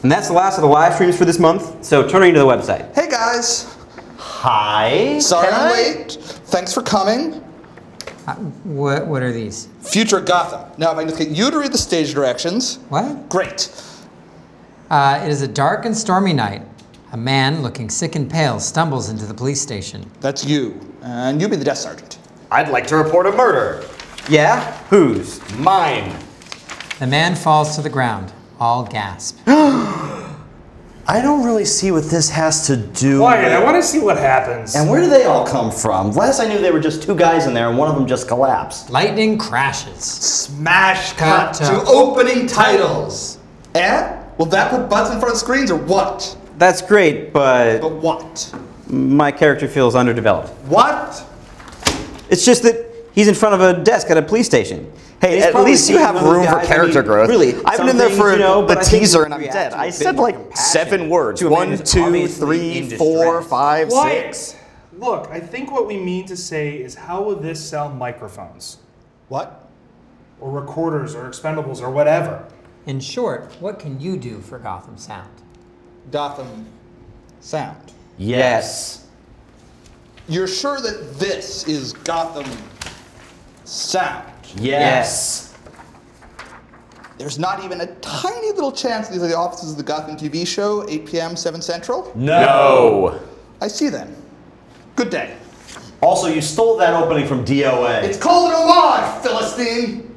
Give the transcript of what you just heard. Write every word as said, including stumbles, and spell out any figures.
And that's the last of the live streams for this month, so turning to the website. Hey guys! Hi. Sorry Can I'm I- late. Thanks for coming. Uh, what, what are these? Future Gotham. Now, if I can just get you to read the stage directions. What? Great. Uh, it is a dark and stormy night. A man looking sick and pale stumbles into the police station. That's you. And you be the desk sergeant. I'd like to report a murder. Yeah? Whose? Mine. The man falls to the ground. All gasp. I don't really see what this has to do Quiet, I with... want to see what happens. And where do they all come from? Last I knew they were just two guys in there and one of them just collapsed. Lightning crashes. Smash Cut cut to to opening titles. And? Will that put butts in front of screens or what? That's great, but But what? my character feels underdeveloped. What? It's just that he's in front of a desk at a police station. Hey, He's at probably least you seeing have one of those room for guys- character I mean, growth. Really, I've some been in there things, for you know, the but I think teaser his and I'm reaction dead. I has said been like compassion seven words. to a man One, who's two, obviously three, in four, distress. five, Quiet. six. Look, I think what we mean to say is how will this sell microphones? What? Or recorders or expendables or whatever? In short, what can you do for Gotham Sound? Gotham Sound. Yes. You're sure that this is Gotham Sound? Yes. There's not even a tiny little chance these are the offices of the Gotham T V show, eight p m, seven Central? No. I see then. Good day. Also, you stole that opening from D O A. It's called an homage, Philistine!